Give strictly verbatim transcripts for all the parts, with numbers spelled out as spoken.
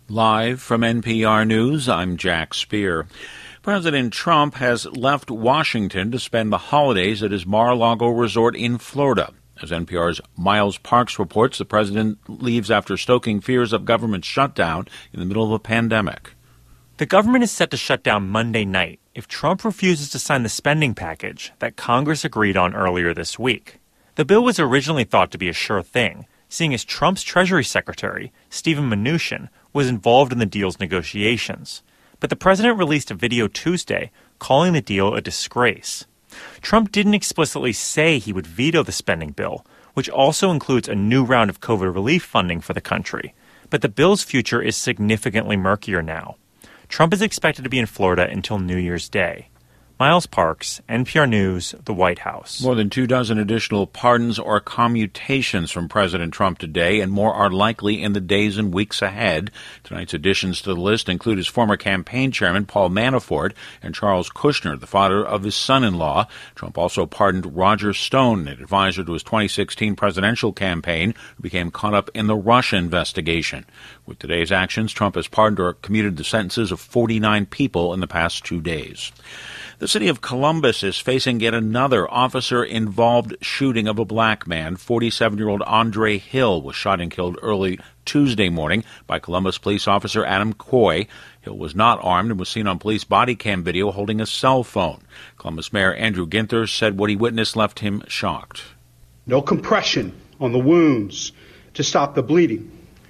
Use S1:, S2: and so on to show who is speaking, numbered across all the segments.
S1: Live from N P R News, I'm Jack Speer. President Trump has left Washington to spend the holidays at his Mar-a-Lago resort in Florida. As N P R's Miles Parks reports, the president leaves after stoking fears of government shutdown in the middle of a pandemic.
S2: The government is set to shut down Monday night if Trump refuses to sign the spending package that Congress agreed on earlier this week. The bill was originally thought to be a sure thing, seeing as Trump's Treasury Secretary, Steven Mnuchin, was involved in the deal's negotiations. But the president released a video Tuesday calling the deal a disgrace. Trump didn't explicitly say he would veto the spending bill, which also includes a new round of COVID relief funding for the country. But the bill's future is significantly murkier now. Trump is expected to be in Florida until New Year's Day. Miles Parks, N P R News, the White House.
S1: More than two dozen additional pardons or commutations from President Trump today, and more are likely in the days and weeks ahead. Tonight's additions to the list include his former campaign chairman, Paul Manafort, and Charles Kushner, the father of his son-in-law. Trump also pardoned Roger Stone, an advisor to his twenty sixteen presidential campaign, who became caught up in the Russia investigation. With today's actions, Trump has pardoned or commuted the sentences of forty-nine people in the past two days. The city of Columbus is facing yet another officer-involved shooting of a black man. forty-seven-year-old Andre Hill was shot and killed early Tuesday morning by Columbus police officer Adam Coy. Hill was not armed and was seen on police body cam video holding a cell phone. Columbus Mayor Andrew Ginther said what he witnessed left him shocked.
S3: No compression on the wounds to stop the bleeding.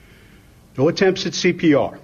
S3: No attempts at C P R.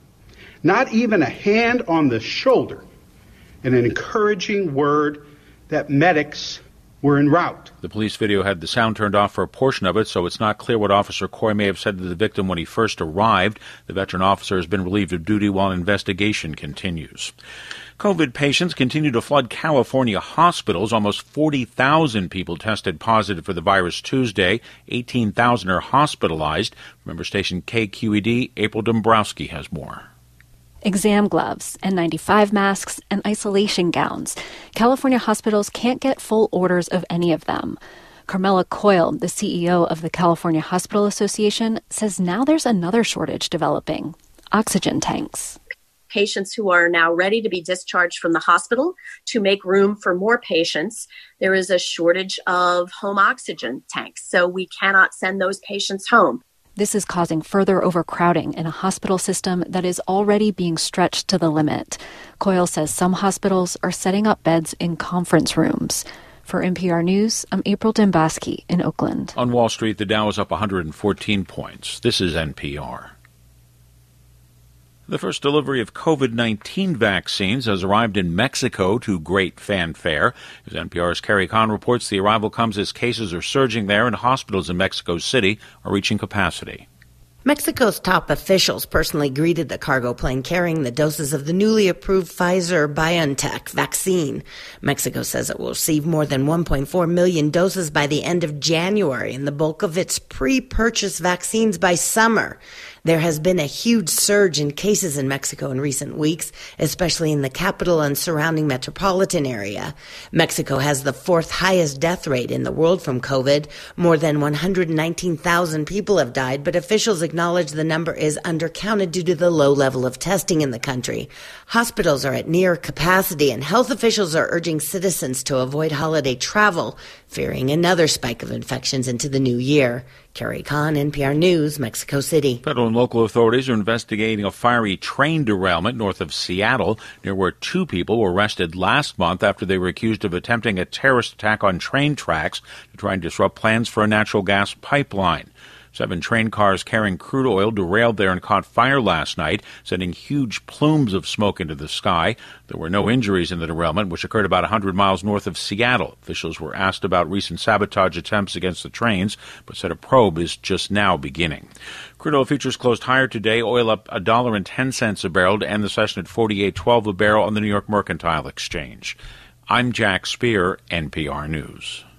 S3: Not even a hand on the shoulder. And an encouraging word that medics were en route.
S1: The police video had the sound turned off for a portion of it, so it's not clear what Officer Coy may have said to the victim when he first arrived. The veteran officer has been relieved of duty while investigation continues. COVID patients continue to flood California hospitals. Almost forty thousand people tested positive for the virus Tuesday. eighteen thousand are hospitalized. Member station K Q E D, April Dombrowski has more.
S4: Exam gloves, N ninety-five masks, and isolation gowns. California hospitals can't get full orders of any of them. Carmela Coyle, the C E O of the California Hospital Association, says now there's another shortage developing: oxygen tanks.
S5: Patients who are now ready to be discharged from the hospital to make room for more patients. There is a shortage of home oxygen tanks, so we cannot send those patients home.
S4: This is causing further overcrowding in a hospital system that is already being stretched to the limit. Coyle says some hospitals are setting up beds in conference rooms. For N P R News, I'm April Dombrowski in Oakland.
S1: On Wall Street, the Dow is up one hundred fourteen points. This is N P R. The first delivery of COVID nineteen vaccines has arrived in Mexico to great fanfare. As N P R's Carrie Kahn reports, the arrival comes as cases are surging there and hospitals in Mexico City are reaching capacity.
S6: Mexico's top officials personally greeted the cargo plane carrying the doses of the newly approved Pfizer-BioNTech vaccine. Mexico says it will receive more than one point four million doses by the end of January and the bulk of its pre-purchased vaccines by summer. There has been a huge surge in cases in Mexico in recent weeks, especially in the capital and surrounding metropolitan area. Mexico has the fourth highest death rate in the world from COVID. More than one hundred nineteen thousand people have died, but officials acknowledge the number is undercounted due to the low level of testing in the country. Hospitals are at near capacity, and health officials are urging citizens to avoid holiday travel, fearing another spike of infections into the new year. Carrie Kahn, N P R News, Mexico City.
S1: Federal and local authorities are investigating a fiery train derailment north of Seattle, near where two people were arrested last month after they were accused of attempting a terrorist attack on train tracks to try and disrupt plans for a natural gas pipeline. Seven train cars carrying crude oil derailed there and caught fire last night, sending huge plumes of smoke into the sky. There were no injuries in the derailment, which occurred about one hundred miles north of Seattle. Officials were asked about recent sabotage attempts against the trains, but said a probe is just now beginning. Crude oil futures closed higher today, oil up one dollar and ten cents a barrel to end the session at forty-eight twelve a barrel on the New York Mercantile Exchange. I'm Jack Speer, N P R News.